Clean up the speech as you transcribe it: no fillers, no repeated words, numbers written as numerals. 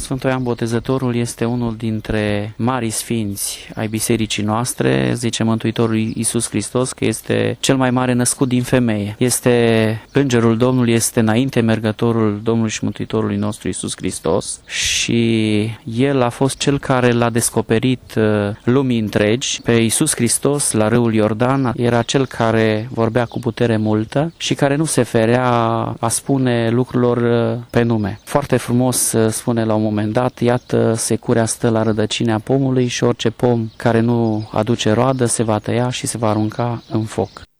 Sfântul Ioan Botezătorul este unul dintre marii sfinți ai bisericii noastre, zice Mântuitorul Iisus Hristos că este cel mai mare născut din femeie. Este Îngerul Domnului, este înainte mergătorul Domnului și Mântuitorului nostru Iisus Hristos și El a fost cel care l-a descoperit lumii întregi. Pe Iisus Hristos la râul Iordan era cel care vorbea cu putere multă și care nu se ferea a spune lucrurilor pe nume. Foarte frumos spune la un moment dat, iată, securea stă la rădăcinea pomului și orice pom care nu aduce roadă se va tăia și se va arunca în foc.